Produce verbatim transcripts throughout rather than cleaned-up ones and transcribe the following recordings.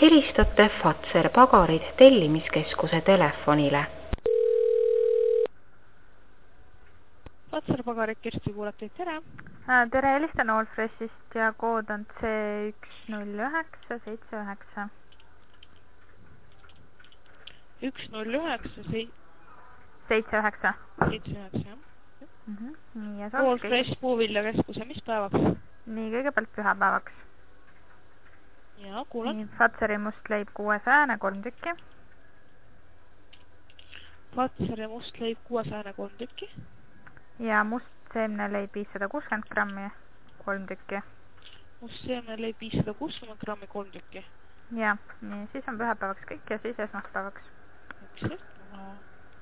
Helistate Fazer Pagarid tellimiskeskuse telefonile. Fazer Pagarid, Kirsti kuulate, tere! Tere, helistan Allfreshist ja kood on C üks null üheksa seitse üheksa. üks null üheksa seitse üheksa. seitse üheksa, jah. Mm -hmm. Nii, ja Allfresh puuviljakeskuse, mis päevaks? Nii, kõigepealt pühapäevaks. Jaa, kuulen. Nii, Fazeri mustleib kuuesajane, kolm tükki. Fazeri mustleib kuuesajane, kolm tükki. Ja must seemneleib viissada kuuskümmend grammi, kolm tükki. Must seemneleib viissada kuuskümmend grammi, kolm tükki. Ja, nii, siis on pühapäevaks kõik ja siis esmaspäevaks. Üks hetk, ma...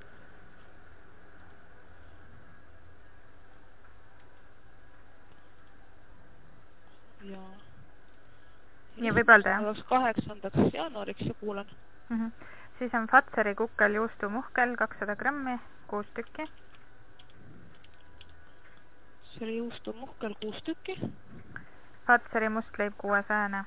Jaa. Nii võib öelda, jah? kaheksandaks jaanuariks ja kuulan. Mm -hmm. Siis on Fazeri kukkel juustumuhkel kakssada grammi, kuus tükki. Fazeri juustumuhkel kuus tükki. Fazeri mustleib kuuesajane.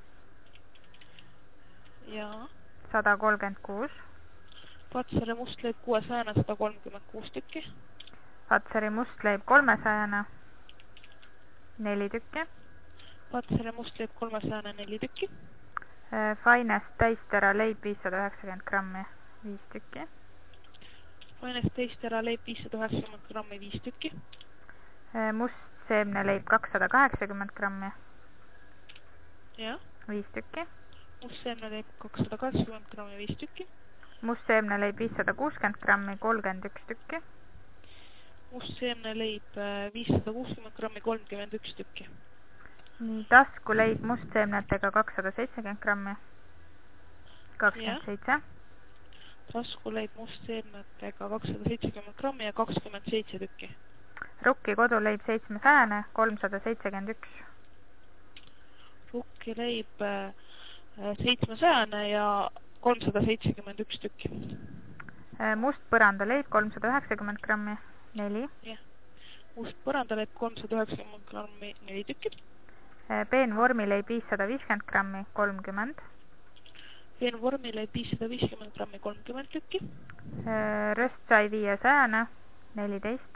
Jaa. sada kolmkümmend kuus. Fazeri mustleib kuuesajane, sada kolmkümmend kuus tükki. Fazeri mustleib kolmesajane, neli tükki. Fazeri mustleib kolmesajane, neli tükki. Finest täistera leib viissada üheksakümmend grammi, viis tükki. Finest täistera leib viissada üheksakümmend grammi, viis tükki. Must seemneleib kakssada kaheksakümmend grammi. Jah. viis tükki. Must seemneleib kakssada kaheksakümmend grammi, viis tükki. Must seemneleib viissada kuuskümmend grammi, kolmkümmend üks tükki. Must seemneleib viissada kuuskümmend grammi, kolmkümmend üks tükki. Nii, taskuleib mustseemnetega kakssada seitsekümmend grammi, kakskümmend seitse. Taskuleib mustseemnetega kakssada seitsekümmend grammi ja kakskümmend seitse tükki. Rukki koduleib seitsmesajane, kolmsada seitsekümmend üks. Rukki leib seitsmesajane ja kolmsada seitsekümmend üks tükki. Must põrandaleib kolmsada üheksakümmend grammi, neli. Jah. Must põrandaleib kolmsada üheksakümmend grammi, neli tükki. Peen vormileib viissada viiskümmend grammi, kolmkümmend. Peen vormileib viissada viiskümmend grammi, kolmkümmend tükki. Röstsai viiesajane, neliteist.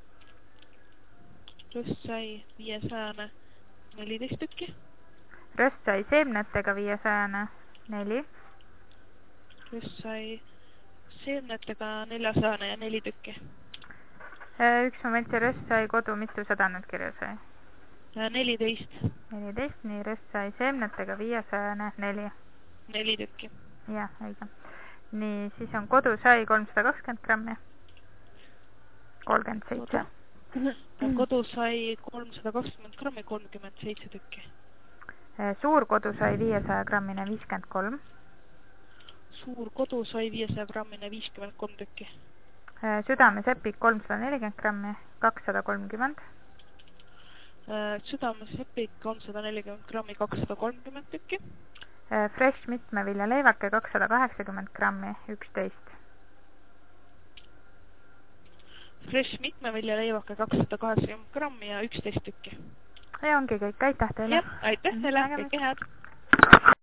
Röstsai viiesajane, neliteist tükki. Röstsai seemnetega viiesajane, neli. Röstsai seemnetega neljasajane ja neli tükki. Üks moment, see röstsai kodu mitu sada nüüd kirja sai? neliteist. neliteist, nii röstsai seemnetega viiesajane, neli. neli tükki. Jah, õige. Nii, siis on kodusai kolmsada kakskümmend grammi, kolmkümmend seitse. Kodusai kolmsada kakskümmend grammi, kolmkümmend seitse tükki. Suur kodusai viiesaja grammine, viiskümmend kolm. Suur kodusai viiesaja grammine, viiskümmend kolm tükki. Südamesepik kolmsada nelikümmend grammi, kakssada kolmkümmend. Südamesepik kolmsada nelikümmend grammi, kakssada kolmkümmend tükki. Fresh mitmevilja leivake kakssada kaheksakümmend grammi, üksteist. Fresh mitmevilja leivake kakssada kaheksakümmend grammi ja üksteist tükki. Ja ongi kõik, aitäh teile. Jah, aitäh teile, kõike head.